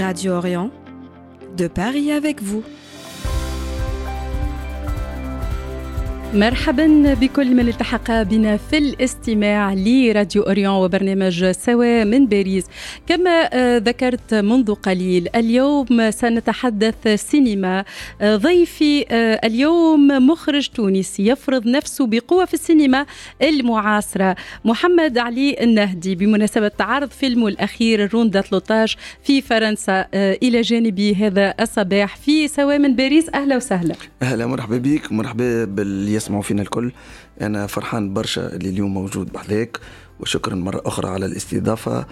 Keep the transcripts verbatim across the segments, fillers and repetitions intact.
Radio Orient, de Paris avec vous. مرحبا بكل من التحق بنا في الاستماع لراديو أوريون وبرنامج سوا من باريس. كما ذكرت منذ قليل اليوم سنتحدث سينما. ضيفي اليوم مخرج تونسي يفرض نفسه بقوة في السينما المعاصرة، محمد علي النهدي، بمناسبة عرض فيلمه الأخير الروندا ثلاثة عشر في فرنسا إلى جانبي هذا الصباح في سوا من باريس. أهلا وسهلا. أهلا، مرحبا بك، مرحبا بال يسمعوا فينا الكل. أنا فرحان برشا اللي اليوم موجود بحذاك، وشكرا مرة أخرى على الاستضافة.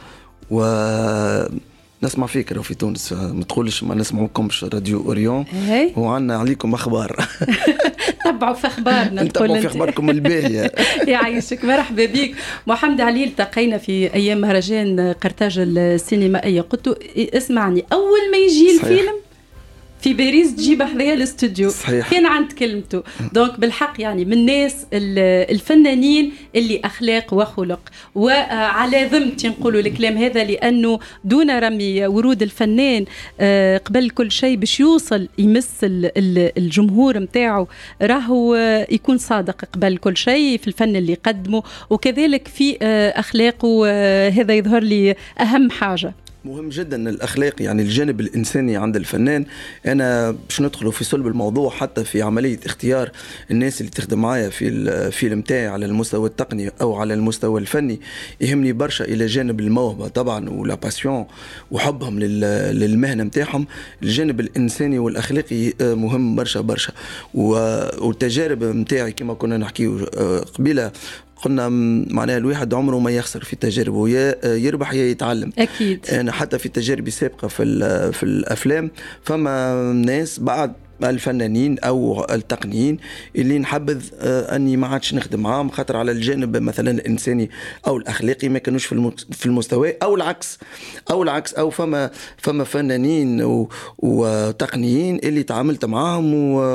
ونسمع فيك لو في تونس، ما تقولش ما نسمعوكمش راديو أوريون وعنا عليكم أخبار. تبعوا في أخبارنا، تبعوا في أخباركم الباهية. يعيشك، مرحبا بك محمد علي. التقينا في أيام مهرجان قرطاج السينمائية، قلت اسمعني أول ما يجي الفيلم في باريس تجيب حذايا الاستوديو، كان عند كلمته. دونك بالحق يعني من الناس الفنانين اللي أخلاق وخلق، وعلى ذمتي نقولوا الكلام هذا لأنه دون رمي ورود الفنان قبل كل شيء باش يوصل يمس الجمهور متاعه راهو يكون صادق قبل كل شيء في الفن اللي قدمه، وكذلك في أخلاقه. هذا يظهر لي أهم حاجة. مهم جدا الأخلاق، يعني الجانب الإنساني عند الفنان. أنا باش ندخلوا في صلب الموضوع حتى في عملية اختيار الناس اللي تخدم معايا في الفيلم تاعي على المستوى التقني أو على المستوى الفني. يهمني برشا إلى جانب الموهبة طبعا ولا باسيون وحبهم للمهنة متاعهم، الجانب الإنساني والأخلاقي مهم برشا برشا. والتجارب متاعي كما كنا نحكي قبيلة، قلنا معناها الواحد عمره ما يخسر في تجاربه، يا يربح يا يتعلم. أكيد. أنا حتى في تجاربي سابقة في في الأفلام فما ناس بعد الفنانين أو التقنيين اللي نحبذ أني ما عادش نخدم معهم، خاطر على الجانب مثلا الإنساني أو الأخلاقي ما كانوش في المستوى، أو العكس أو العكس أو فما فما فنانين وتقنيين اللي تعاملت معهم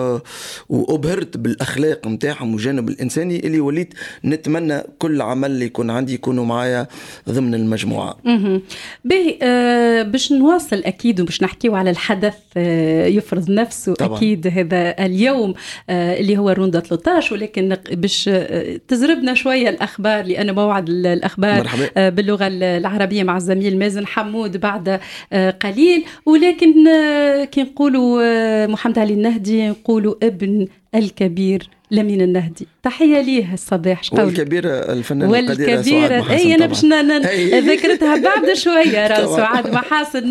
وأبهرت بالأخلاق متاعهم وجانب الإنساني، اللي وليت نتمنى كل عمل اللي يكون عندي يكونوا معايا ضمن المجموعة. باهي، آه باش نواصل أكيد وباش نحكيو على الحدث آه يفرض نفسه طبعا. أكيد هذا اليوم آه اللي هو روندا ثلاثة عشر، ولكن باش آه تزربنا شوية الأخبار، لأن موعد الأخبار آه باللغة العربية مع الزميل مازن حمود بعد آه قليل. ولكن آه كي نقولوا آه محمد علي النهدي نقولوا ابن الكبير لمين النهدي، تحية ليه الصباح. والكبيرة الفنانة والكبيرة والكبيرة أي أنا باش ذكرتها بعد شوية. راه سعاد محاسن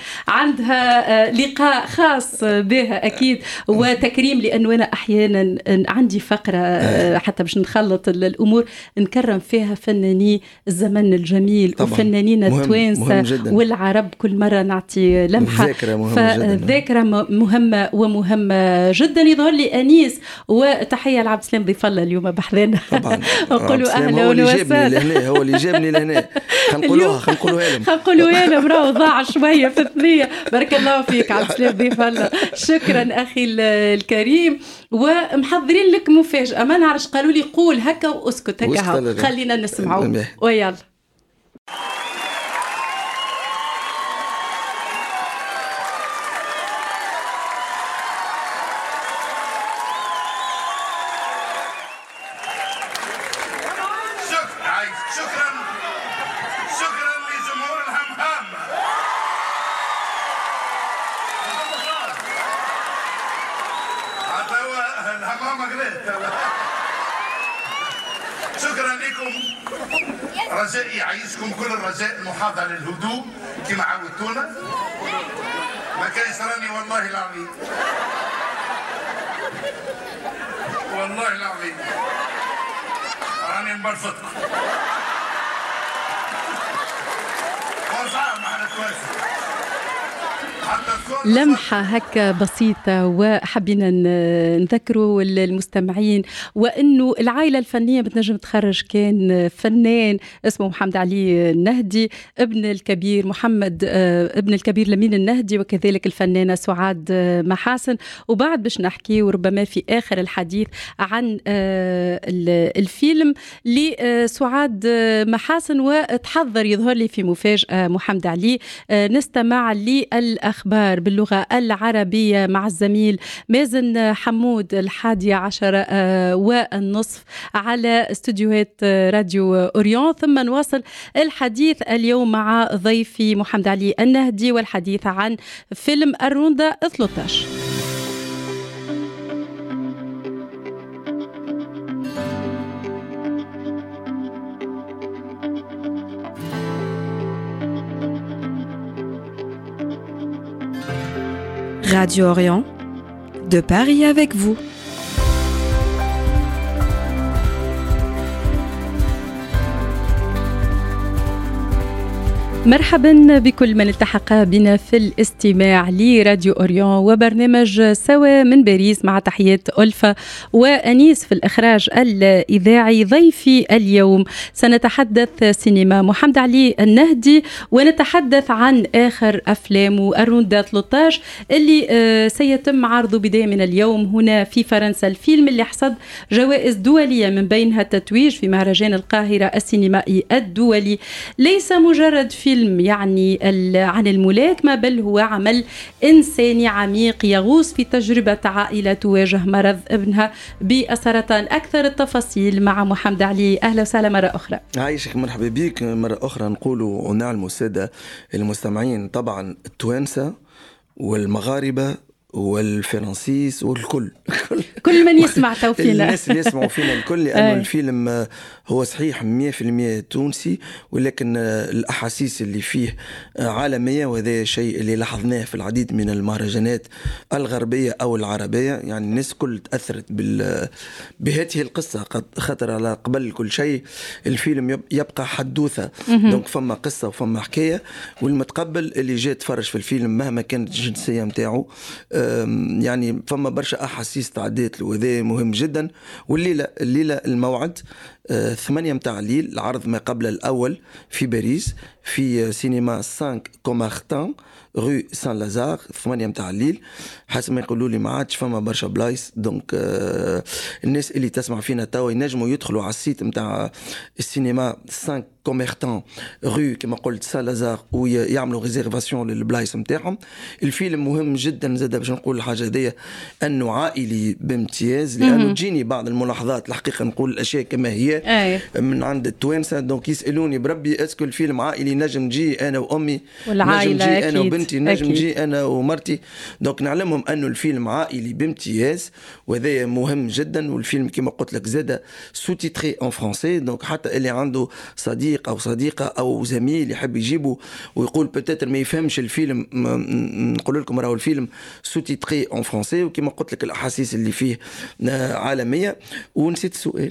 عندها لقاء خاص بها أكيد، وتكريم، لأنه أنا أحيانا عندي فقرة حتى باش نخلط الأمور نكرم فيها فناني الزمن الجميل وفنانين التوانسة والعرب، كل مرة نعطي لمحة. فذاكرة مهمة ومهمة جدا. يظهر لي أنيس وتحية لعبد السلام ضيف الله اليوم بحذنا. طبعا نقولوا أهلا وسهلا. هو اللي جابني لهنا، خنقولوها خنقولوها لهم خنقولوها لهم راهو ضاع شوية في الثنية. بارك الله فيك عبد السلام ضيف الله. شكرا أخي الكريم. ومحضرين لك مفاجأة، ما نعرفش، قالوا لي قول هكا واسكت هكا، خلينا نسمعوا ويلا. شكرا لكم. رجائي يعيشكم كل الرجاء المحافظة على الهدوء كما عودتونا. ما كاينش راني والله العظيم والله العظيم راني نبرفضكم. وصعب مع التوانسة لمحة هكا بسيطة وحبينا نذكروا المستمعين وأنه العائلة الفنية بتنجم تخرج كان فنان اسمه محمد علي النهدي، ابن الكبير محمد ابن الكبير لمين النهدي، وكذلك الفنانة سعاد محاسن. وبعد باش نحكي وربما في آخر الحديث عن الفيلم لسعاد محاسن، وتحضر يظهر لي في مفاجأة محمد علي. نستمع للأخبار باللغة العربية مع الزميل مازن حمود الحادية عشر والنصف على استوديوهات راديو أوريون، ثم نواصل الحديث اليوم مع ضيفي محمد علي النهدي والحديث عن فيلم الروندا ثلاثة عشر. Radio Orient, de Paris avec vous. مرحبا بكل من التحق بنا في الاستماع لراديو أوريون وبرنامج سوا من باريس، مع تحيات ألفا وأنيس في الإخراج الإذاعي. ضيفي اليوم سنتحدث سينما محمد علي النهدي، ونتحدث عن آخر أفلامه الروندا ثلاثة عشر اللي سيتم عرضه بداية من اليوم هنا في فرنسا. الفيلم اللي حصد جوائز دولية من بينها التتويج في مهرجان القاهرة السينمائي الدولي. ليس مجرد فيلم يعني عن الملاكمة، بل هو عمل إنساني عميق يغوص في تجربة عائلة تواجه مرض ابنها بالسرطان. أكثر التفاصيل مع محمد علي. أهلا وسهلا مرة أخرى. عايشك، مرحبا بك مرة أخرى. نقولوا ونعلموا السادة المستمعين طبعا التوانسة والمغاربة والفرنسيس والكل كل من يسمع توفينا الناس اللي يسمعوا فينا الكل، لأنه الفيلم هو صحيح مية في المية تونسي، ولكن الأحاسيس اللي فيه عالمية، وهذا شيء اللي لاحظناه في العديد من المهرجانات الغربية أو العربية. يعني الناس كل تأثرت بال... بهذه القصة، خاطر على قبل كل شيء الفيلم يبقى حدوثة. دونك فما قصة وفما حكاية، والمتقبل اللي جاء تفرج في الفيلم مهما كانت الجنسية متاعه يعني فما برشا أحاسيس تعديت له، وذا مهم جدا. والليلة الليلة الموعد ثمانية متاع الليل، العرض ما قبل الأول في باريس في سينما خمسة كومارتان رو سان لازار. ثمانية متاع الليل حسب ما يقولوا لي ما عادش فما برشا بلايص. دونك آه الناس اللي تسمع فينا توا ينجموا يدخلوا على السيت متاع السينما خمسة كومارتان رو كما قلت سان لازار ويعملوا ريزيرفاسيون للبلايص متاعهم. الفيلم مهم جدا زاد باش نقول الحاجه هذيا، انه عائلي بامتياز، لانه تجيني بعض الملاحظات الحقيقه نقول الاشياء كما هي أي. من عند التوانسه. دونك يسالوني بربي اسكو الفيلم عائلي نجم نجي انا وامي، نجم نجي انا وبنتي، نجم نجي انا ومرتي. دونك نعلمهم انه الفيلم عائلي بامتياز، وهذا مهم جدا. والفيلم كما قلت لك زاد سو تيتري اون فرونسي، دونك حتى اللي عنده صديق او صديقه او زميل يحب يجيبه ويقول بتاتر ما يفهمش الفيلم، نقول لكم راهو الفيلم سو تيتري اون فرونسي، وكما قلت لك الاحاسيس اللي فيه عالميه. ونسيت السؤال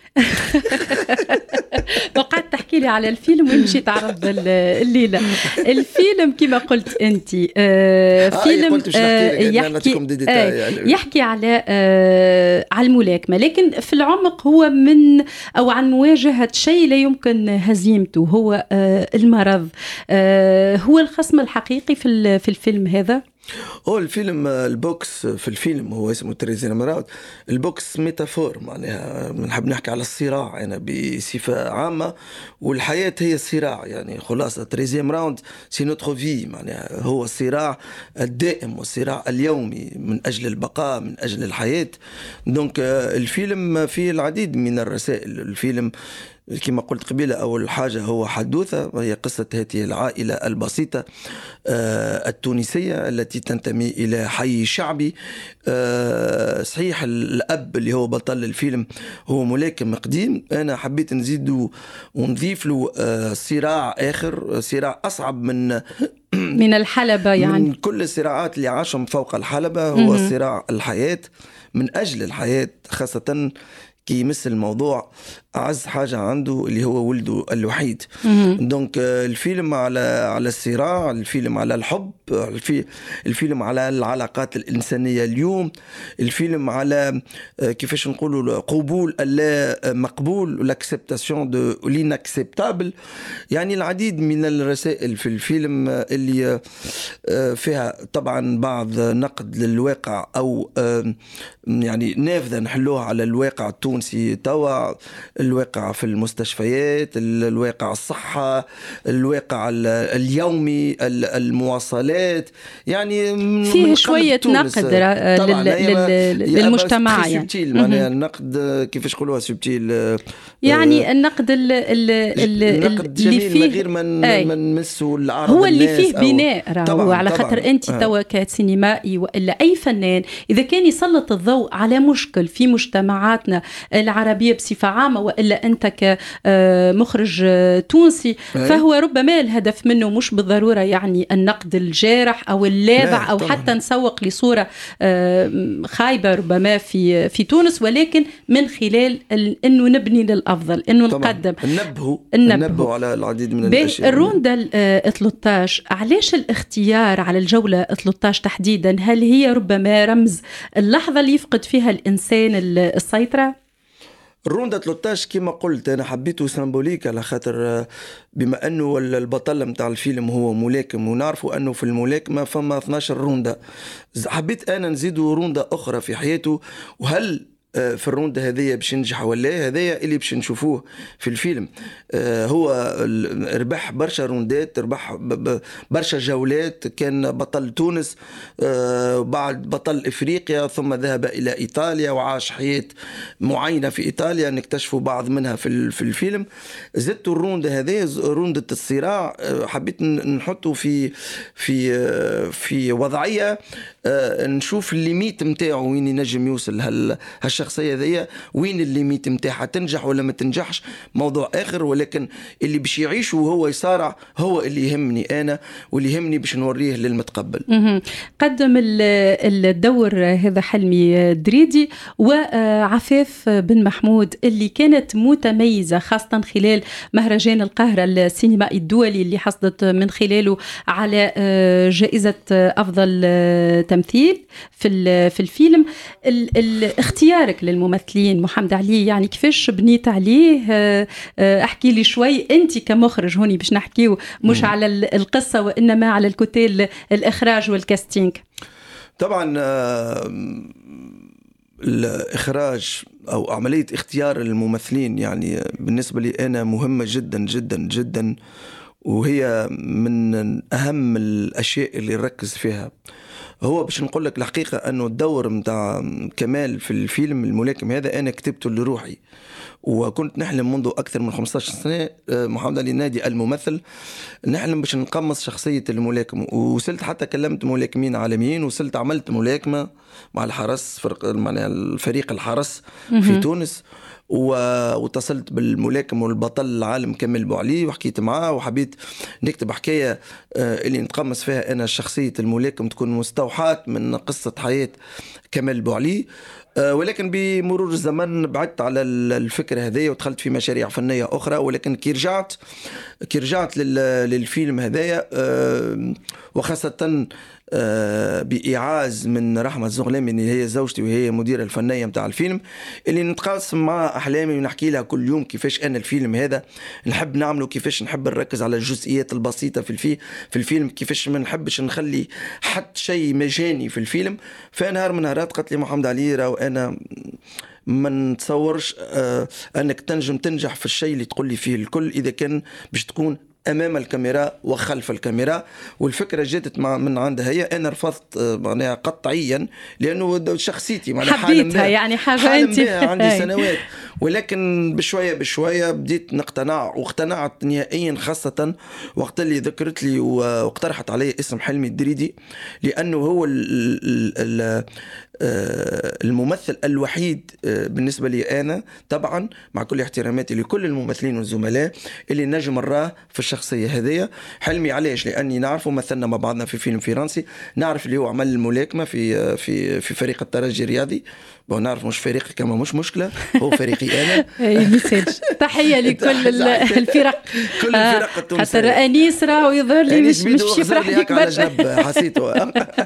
وقعدت تحكي لي على الفيلم ومشي تعرض الليلة. الفيلم كما قلت أنت آه فيلم آه يحكي, آه يحكي على آه على الملاكمة، لكن في العمق هو من أو عن مواجهة شيء لا يمكن هزيمته، هو آه المرض. آه هو الخصم الحقيقي في في الفيلم هذا. هو الفيلم البوكس في الفيلم هو اسمه تريزين راوند. البوكس ميتافور، معناها بنحب نحكي على الصراع أنا بصفة عامة، والحياة هي الصراع. يعني خلاصة تريزين راوند سي نوتر في، معناها هو الصراع الدائم والصراع اليومي من أجل البقاء، من أجل الحياة. دونك الفيلم فيه العديد من الرسائل. الفيلم كما قلت قبيلة، أول حاجة هو حدوثة، وهي قصة هذه العائلة البسيطة آه التونسية التي تنتمي إلى حي شعبي. آه صحيح الأب اللي هو بطل الفيلم هو ملاكم قديم. أنا حبيت نزيد ونضيف له آه صراع آخر، صراع أصعب من من الحلبة، يعني من كل الصراعات اللي عاشهم فوق الحلبة. هو صراع الحياة من أجل الحياة، خاصة كي يمس الموضوع أعز حاجة عنده اللي هو ولده الوحيد. دونك الفيلم على على الصراع، الفيلم على الحب، الفيلم على العلاقات الإنسانية اليوم، الفيلم على كيفاش نقولوا قبول اللا مقبول، l'acceptation de l'inacceptable. يعني العديد من الرسائل في الفيلم اللي فيها طبعا بعض نقد للواقع أو يعني نافذة نحلوها على الواقع التونسي توا، الواقع في المستشفيات، الواقع الصحة، الواقع اليومي، المواصلات، يعني فيه شوية نقد للمجتمع. يعني معناها النقد كيفاش نقولوها سبتيل، يعني النقد اللي فيه غير من من نمسوا العرض هو اللي فيه بناء راهو، على خاطر انت توا كسينمائي والا اي فنان اذا كان يسلط الضوء على مشكل في مجتمعاتنا العربية بصفة عامة، والا انت كمخرج تونسي فهو ربما الهدف منه مش بالضرورة يعني النقد الجارح او اللاذع او حتى نسوق لصورة خايبة ربما في في تونس، ولكن من خلال انه نبني للافضل، انه نقدم النبه النبه على العديد من الاشياء. الروندا ثلاثة عشر، علاش الاختيار على الجولة ثلاثة عشر تحديدا؟ هل هي ربما رمز اللحظة اللي يفقد فيها الانسان السيطرة؟ الروندا ثلاثة عشر كما قلت أنا حبيته سيمبوليك، على خاطر بما أنه البطل متاع الفيلم هو ملاكم، ونعرفوا أنه في الملاكمة فما اثنا عشر روندا، حبيت أنا نزيدوا روندا أخرى في حياته. وهل في الروندا هذية باش ينجح ولا هذية اللي باش نشوفوه في الفيلم. هو ربح برشا روندات، ربح برشا جولات، كان بطل تونس، بعد بطل إفريقيا، ثم ذهب إلى إيطاليا وعاش حياة معينة في إيطاليا نكتشفوا بعض منها في في الفيلم. زدت الروندا هذية روندا الصراع، حبيت نحطه في في في وضعية نشوف الليميت متاعه وين ينجم يوصل. هل هالشخصية ذي وين الليميت متاعها، تنجح ولا ما تنجحش موضوع آخر، ولكن اللي باش يعيش وهو يصارع هو اللي يهمني أنا، واللي يهمني باش نوريه للمتقبل. قدم الدور هذا حلمي دريدي وعفاف بن محمود اللي كانت متميزة خاصة خلال مهرجان القاهرة السينمائي الدولي اللي حصلت من خلاله على جائزة أفضل تمثيل في في الفيلم. اختيارك للممثلين محمد علي يعني كيفاش بنيت عليه؟ احكي لي شوي انت كمخرج، هوني باش نحكيو مش مم. على القصة وإنما على الكوتيل الإخراج والكاستينج. طبعا الإخراج أو عملية اختيار الممثلين يعني بالنسبة لي أنا مهمة جدا جدا جدا، وهي من أهم الأشياء اللي نركز فيها. هو باش نقول لك الحقيقة أنه الدور متاع كمال في الفيلم الملاكم هذا أنا كتبته لروحي، وكنت نحلم منذ أكثر من خمسة عشر سنة محمد علي نادي الممثل نحلم باش نقمص شخصية الملاكم، ووصلت حتى كلمت ملاكمين عالميين، وصلت عملت ملاكمة مع الحرس فرق معناها الفريق الحرس في تونس، واتصلت بالملاكم والبطل العالم كمال بوعلي وحكيت معاه وحبيت نكتب حكاية اللي نتقمص فيها أنا شخصية الملاكم تكون مستوحاة من قصة حياة كمال بوعلي. ولكن بمرور الزمن بعدت على الفكرة هذه ودخلت في مشاريع فنية أخرى، ولكن كي رجعت كي رجعت للفيلم هذايا وخاصة بإعاز من رحمة الزغلامي اللي هي زوجتي وهي مديرة الفنية متاع الفيلم، اللي نتقاسم مع أحلامي ونحكي لها كل يوم كيفاش أنا الفيلم هذا نحب نعمله، كيفاش نحب نركز على الجزئيات البسيطة في الفي في الفيلم، كيفاش ما نحبش نخلي حتى شيء مجاني في الفيلم. فنهار من نهارات قالت لي محمد علي راهو أنا ما نتصورش آه أنك تنجم تنجح في الشيء اللي تقول لي فيه الكل إذا كان باش تكون أمام الكاميرا وخلف الكاميرا. والفكرة جاتت مع من عندها هي، أنا رفضت معناها قطعيا لأنه شخصيتي معناها حبيتها يعني حاجة أنت عندي سنوات، ولكن بشوية بشوية بديت نقتنع واقتنعت نهائيا، خاصة وقت اللي ذكرت لي واقترحت علي اسم حلمي الدريدي، لأنه هو ال ال ال الممثل الوحيد بالنسبة لي أنا طبعا مع كل احتراماتي لكل الممثلين والزملاء اللي نجم نراه في الشخصية هذه. حلمي علاش؟ لأني نعرفه مثلنا مع بعضنا في فيلم فرنسي، نعرف اللي هو عمل الملاكمة في في في فريق الترجي الرياضي. بون نعرف مش فريقي كما مش مشكلة، هو فريقي أنا. يمثلش. تحية لكل الفرق، كل الفرق التونسية. حتى أنيس راهو يظهر لي مش مش في فرح ليك على جنب حسيته.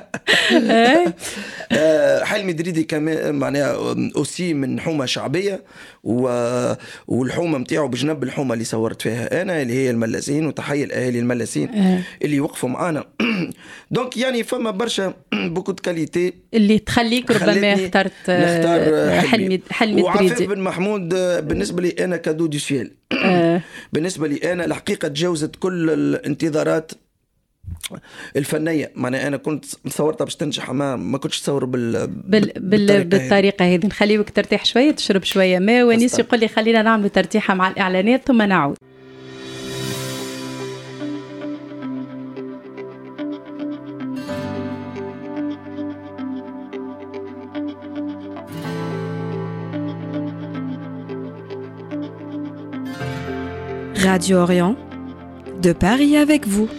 حلمي دريدي كمان معناها أوسي من حومة شعبية، والحومة متاعه بجنب الحومة اللي صورت فيها أنا اللي هي الملاسين، وتحية الأهالي الملاسين اللي وقفوا معانا. دونك يعني فما برشا بوكو دو كاليتي اللي تخليك ربما اخترت نختار حلمي حلمي دريدي. وعفاف بن محمود بالنسبة لي أنا كادو دي سيال. بالنسبة لي أنا الحقيقة تجاوزت كل الانتظارات الفنيه. معناها انا كنت صورتها باش تنجح، ما ما كنتش تصور بال... بال... بال... بالطريقه هذه. نخليوك ترتاح شويه، تشرب شويه ماء، ونيس يقول لي خلينا نعمل ترتيحه مع الاعلانات ثم نعود. Radio Orient, de Paris avec vous.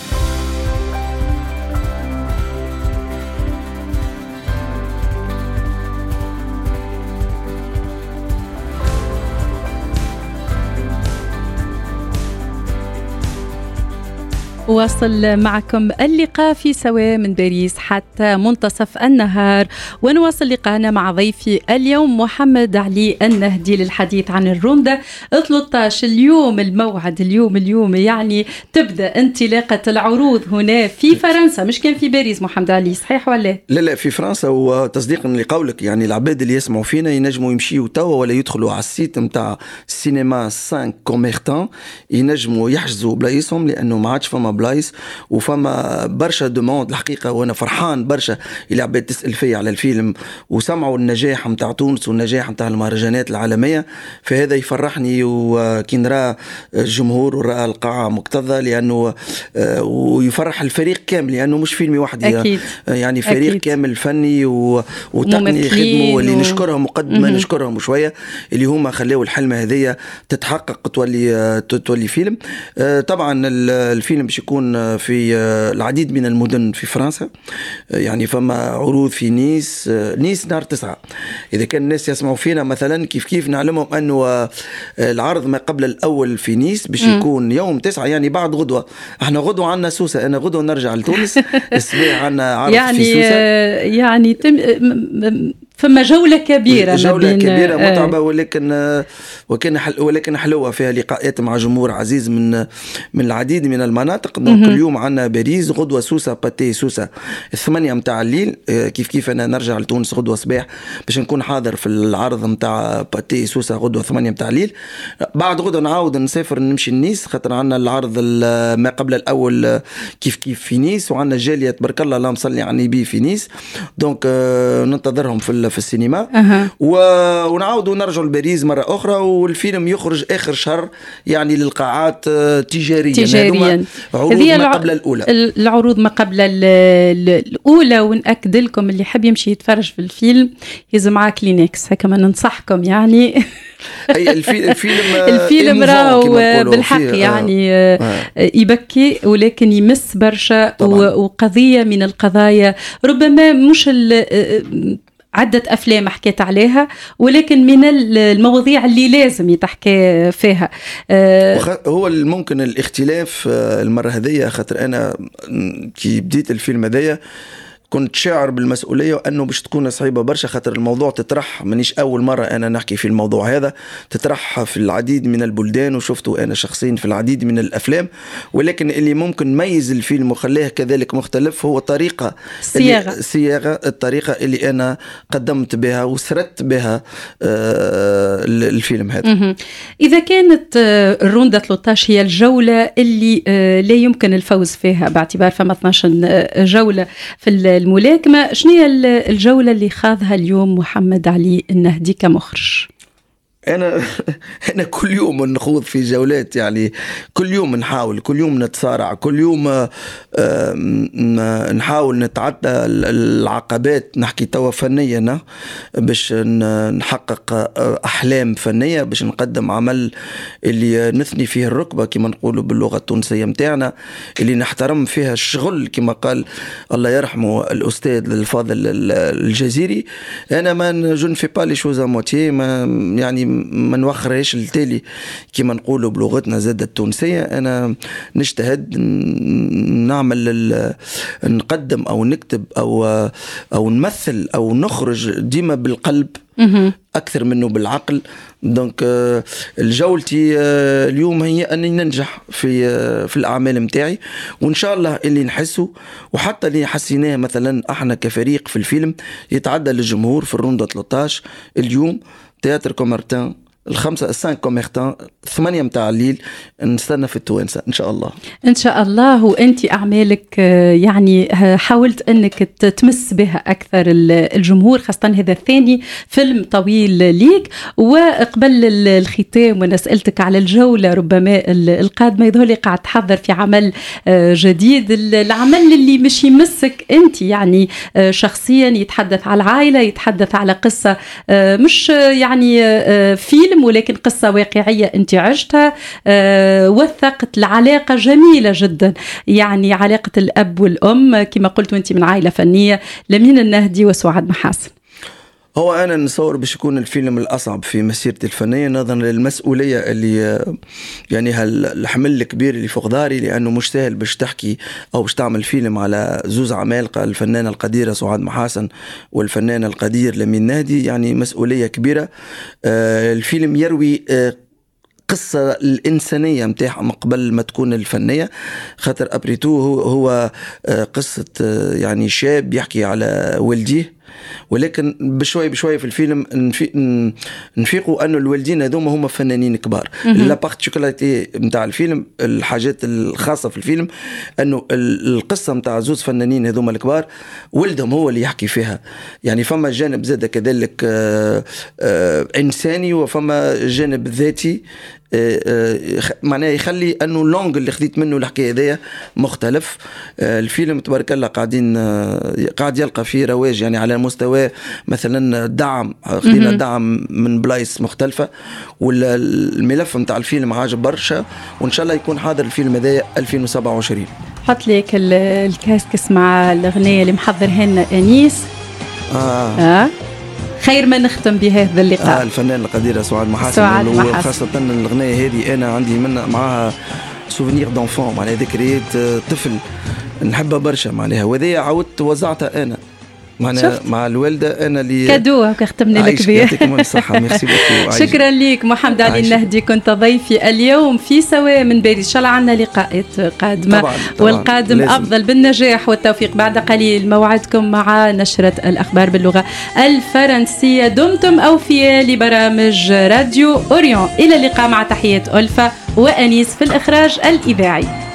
واصل معكم اللقاء في سواء من باريس حتى منتصف النهار، ونواصل لقاءنا مع ضيفي اليوم محمد علي النهدي للحديث عن الروندا ثلاثة عشر. اليوم الموعد، اليوم اليوم يعني تبدأ انطلاقة العروض هنا في فرنسا، مش كان في باريس محمد علي، صحيح ولا؟ لا لا في فرنسا. وتصديقا لقولك يعني العباد اللي يسمعوا فينا ينجموا يمشيوا توا ولا يدخلوا على السيت متاع سينما خمسة كوميرتان، ينجموا يحجزوا بلايصهم لأنه ما عادش فما بلايص وفما برشا دوموند الحقيقة. وانا فرحان برشا اللي عباد تسأل فيا على الفيلم وسمعوا النجاح متاع تونس والنجاح متاع المهرجانات العالمية، فهذا يفرحني. وكي نرى الجمهور ورأى القاعة مكتظة لأنه ويفرح الفريق كامل لأنه مش فيلمي وحدي أكيد. يعني فريق أكيد. كامل فني وتقني يخدموا واللي و... نشكرهم مقدما نشكرهم شوية اللي هم خلوا الحلمة هذه تتحقق تولي تولي فيلم. طبعا الفيلم باش يكون في العديد من المدن في فرنسا، يعني فما عروض في نيس نيس نهار تسعة. إذا كان الناس يسمعوا فينا مثلا كيف كيف نعلمهم أنه العرض ما قبل الأول في نيس باش يكون يوم تسعة، يعني بعد غدوة. احنا غدوة عنا سوسة، أنا غدوة نرجع لتونس السبيع عنا عرض يعني في سوسة. يعني تم فما جولة كبيرة، جولة كبيرة متعبة ولكن ولكن ولكن حلوة، فيها لقاءات مع جمهور عزيز من من العديد من المناطق. دونك اليوم عنا باريس، غدوة سوسة باتي سوسة الثمانية متاع الليل. كيف كيف أنا نرجع لتونس غدوة صباح باش نكون حاضر في العرض متاع باتي سوسة غدوة ثمانية متاع الليل. بعد غدوة نعاود نسافر نمشي لنيس، خاطر عنا العرض ما قبل الأول كيف كيف في نيس، وعنا جالية تبارك الله اللهم صل على النبي في نيس. دونك ننتظرهم في في السينما. أه. ونعاودوا نرجعوا لباريس مرة أخرى، والفيلم يخرج آخر شهر يعني للقاعات تجاريا. تجاريا عروض ما الع... قبل الأولى. العروض ما قبل الأولى. ونأكد لكم اللي حب يمشي يتفرج في الفيلم يزم معاه كلينكس، هكا ما ننصحكم يعني. أي الفيلم الفيلم راهو بالحق يعني آه. يبكي ولكن يمس برشا، وقضية من القضايا ربما مش عدة أفلام حكيت عليها، ولكن من المواضيع اللي لازم يتحكي فيها. هو ممكن الاختلاف المرة هذية، خاطر أنا كي بديت الفيلم هذية كنت شاعر بالمسؤولية وأنه باش تكون صعيبة برشا، خاطر الموضوع تطرح منيش أول مرة أنا نحكي في الموضوع هذا، تطرح في العديد من البلدان وشفته أنا شخصيا في العديد من الأفلام. ولكن اللي ممكن ميز الفيلم وخليه كذلك مختلف هو طريقة الصياغة الصياغة الطريقة اللي أنا قدمت بها وسردت بها آه الفيلم هذا. إذا كانت الروندا ثلاثة عشر هي الجولة اللي آه لا يمكن الفوز فيها باعتبار فما اثنتا عشرة جولة في الملاكمة، شنو هي الجولة اللي خاضها اليوم محمد علي النهدي كمخرج؟ انا انا كل يوم نخوض في جولات، يعني كل يوم نحاول، كل يوم نتصارع، كل يوم نحاول نتعدى العقبات. نحكي توا فنيا باش نحقق احلام فنيه، باش نقدم عمل اللي نثني فيه الركبه كما نقولوا باللغه التونسيه متاعنا، اللي نحترم فيها الشغل كما قال الله يرحمه الاستاذ الفاضل الجزيري. انا ما جو نفي با لي شوز ا موتي، ما يعني ما نوخرهاش التالي كما نقولوا بلغتنا زاد التونسيه. انا نجتهد نعمل نقدم او نكتب او او نمثل او نخرج ديما بالقلب اكثر منه بالعقل. دونك الجولتي اليوم هي اني ننجح في في الاعمال متاعي، وان شاء الله اللي نحسه وحتى اللي حسيناه مثلا احنا كفريق في الفيلم يتعدى للجمهور في الروندو ثلاثة عشر اليوم. تياتر كومارتان الخمسة السان كوميرتان ثمانية متاع الليل نستنى في التوانسة إن شاء الله. إن شاء الله. وأنت أعمالك يعني حاولت أنك تمس بها أكثر الجمهور، خاصة هذا الثاني فيلم طويل ليك. وقبل الختام وأنا سألتك على الجولة ربما القادمة، يظهر لي قاعد تحضر في عمل جديد، العمل اللي مش يمسك أنت يعني شخصيا، يتحدث على العائلة، يتحدث على قصة مش يعني فيلم ولكن قصة واقعية أنت عشتها. أه وثقت العلاقة جميلة جدا، يعني علاقة الأب والأم كما قلت وأنت من عائلة فنية، لمين النهدي وسعاد محاسن. هو أنا نصور باش يكون الفيلم الأصعب في مسيرتي الفنية نظرا للمسؤولية اللي يعني هالحمل الكبير اللي فوق داري، لأنه مش سهل باش تحكي أو باش تعمل فيلم على زوز عمالقة، الفنانة القديرة سعاد محاسن والفنان القدير لمين نهدي، يعني مسؤولية كبيرة. آه الفيلم يروي آه قصة الإنسانية متاعها من قبل ما تكون الفنية، خاطر أبريتو هو, هو آه قصة آه يعني شاب يحكي على والديه، ولكن بشوي بشوي في الفيلم نفيقوا أنه الوالدين هذوما هم فنانين كبار. لا بارتيكولاريتي نتاع الفيلم، الحاجات الخاصة في الفيلم أنه القصة نتاع زوز فنانين هذوما الكبار ولدهم هو اللي يحكي فيها، يعني فما جانب زاد كذلك آآ آآ إنساني وفما جانب ذاتي معناه يخلي أنه اللونج اللي خديت منه الحكاية هذيا مختلف. الفيلم تبارك الله قاعدين قاعد يلقى فيه رواج، يعني على مستوى مثلا دعم، خدينا دعم من بلايص مختلفة، والملف متاع الفيلم عاجب برشا، وإن شاء الله يكون حاضر الفيلم هذايا ألفين وسبعة وعشرين. حط ليك الكاسكس مع الأغنية اللي محضرها لنا أنيس. آه. آه. خير ما نختم بهذا اللقاء. آه الفنان القديرة سعاد محاسن، وخاصة الأغنية هذه أنا عندي منها معها سوفينير دونفون، معناها ذكريات طفل نحبها برشا معناها، وذي عودت وزعتها أنا معنا مع الوالدة أنا اللي كادوة وكختمنا لك بيه. يعطيكم الصحة. ميرسي بوكو. شكرا لك محمد علي النهدي، كنت ضيفي اليوم في سواء من باريس. إن شاء الله عنا لقاءات قادمة طبعاً طبعاً والقادم لازم. أفضل بالنجاح والتوفيق. بعد قليل موعدكم مع نشرة الأخبار باللغة الفرنسية. دمتم أوفياء لبرامج راديو أوريون. إلى اللقاء، مع تحيات ألفا وأنيس في الإخراج الإذاعي.